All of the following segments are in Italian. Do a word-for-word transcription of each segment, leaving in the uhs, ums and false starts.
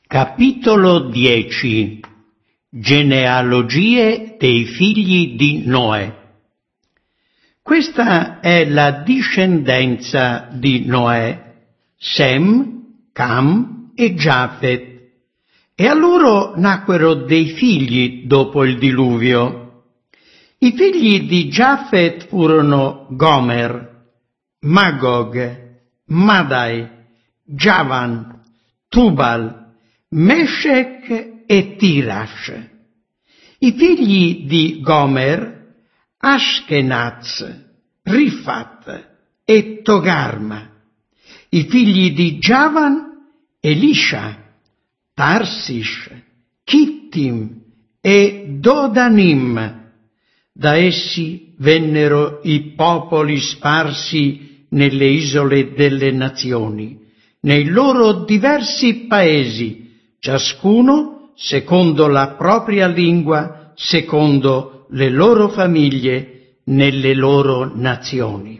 Capitolo dieci. Genealogie dei figli di Noè. Questa è la discendenza di Noè, Sem, Cam e Giafet. E a loro nacquero dei figli dopo il diluvio. I figli di Giafet furono Gomer, Magog, Madai, Javan, Tubal, Meshech e Tirash. I figli di Gomer, Ashkenaz, Rifat e Togarma. I figli di Javan, Elisha, Tarsish, Kittim e Dodanim. Da essi vennero i popoli sparsi nelle isole delle nazioni, nei loro diversi paesi, ciascuno secondo la propria lingua, secondo le loro famiglie, nelle loro nazioni.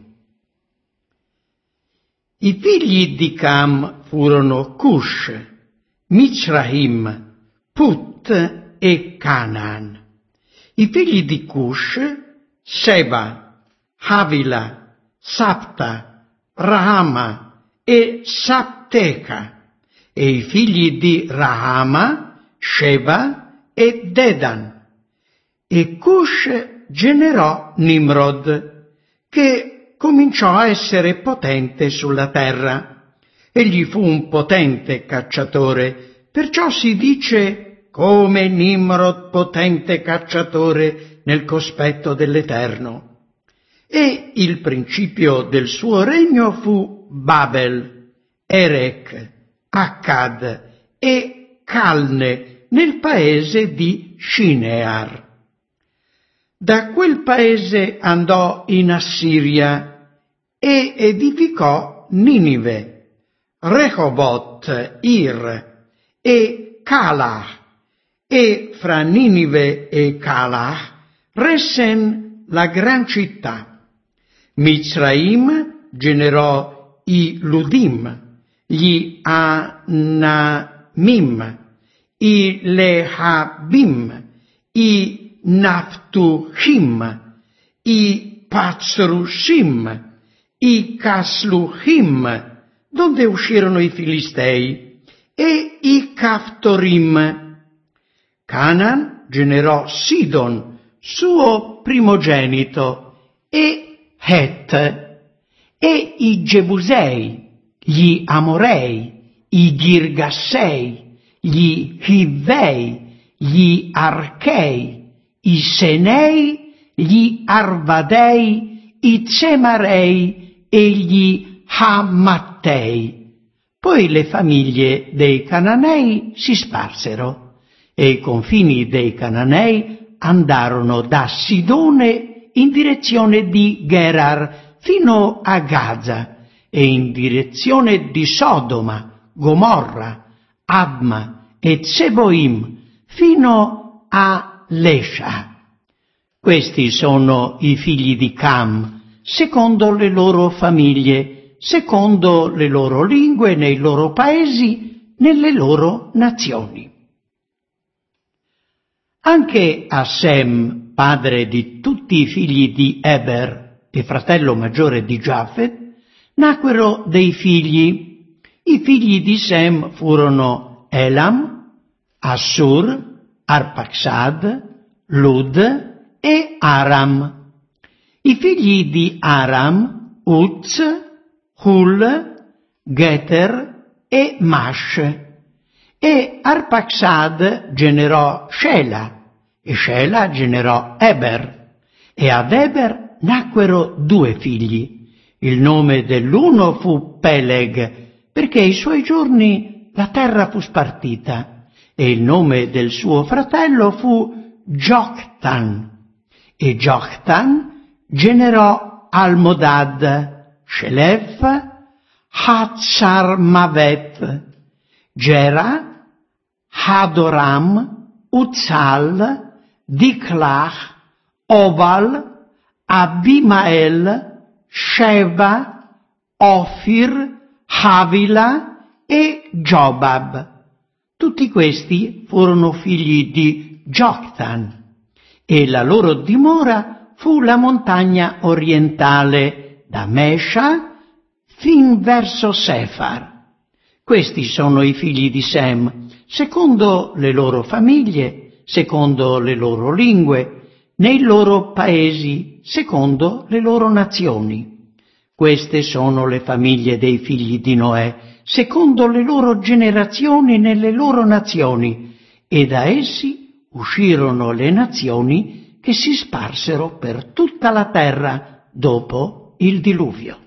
I figli di Cam furono Cush, Mizraim, Put e Canaan. I figli di Cush, Seba, Havila, Sapta, Rahama e Sapteca. E i figli di Rahama, Sheba e Dedan. E Cush generò Nimrod, che cominciò a essere potente sulla terra. Egli fu un potente cacciatore, perciò si dice come Nimrod potente cacciatore nel cospetto dell'Eterno. E il principio del suo regno fu Babel, Erech, Akkad e Calne nel paese di Shinear. Da quel paese andò in Assiria e edificò Ninive, Rehoboth, Ir e Calah, e fra Ninive e Calah Resen la gran città. Mizraim generò i Ludim, gli Anamim, i Lehabim, i Naftuhim, i Patsrushim, i Casluhim, donde uscirono i Filistei, e i Caftorim. Canaan generò Sidon, suo primogenito, e Het, e i Gebusei, gli Amorei, i Girgassei, gli Hivvei, gli Archei, i Senei, gli Arvadei, i Zemarei e gli Hamattei. Poi le famiglie dei Cananei si sparsero, e i confini dei Cananei andarono da Sidone in direzione di Gerar fino a Gaza, e in direzione di Sodoma, Gomorra, Adma e Zeboim fino a Lesha. Questi sono i figli di Cam, secondo le loro famiglie, secondo le loro lingue, nei loro paesi, nelle loro nazioni. Anche a Sem, padre di tutti i figli di Eber e fratello maggiore di Giafet, nacquero dei figli. I figli di Sem furono Elam, Assur, Arpaxad, Lud e Aram. I figli di Aram, Uz, Hul, Geter e Mash. E Arpaxad generò Shela, e Shela generò Eber. E ad Eber nacquero due figli. Il nome dell'uno fu Peleg, perché ai suoi giorni la terra fu spartita, e il nome del suo fratello fu Joktan. E Joktan generò Almodad, Shelef, Hatzarmavet, Gera, Hadoram, Uzzal, Diclach, Obal, Abimael, Sheva, Ofir, Havila e Jobab. Tutti questi furono figli di Joktan, e la loro dimora fu la montagna orientale da Mesha fin verso Sefar. Questi sono i figli di Sem, secondo le loro famiglie, secondo le loro lingue, nei loro paesi, secondo le loro nazioni. Queste sono le famiglie dei figli di Noè, secondo le loro generazioni nelle loro nazioni, e da essi uscirono le nazioni che si sparsero per tutta la terra dopo il diluvio.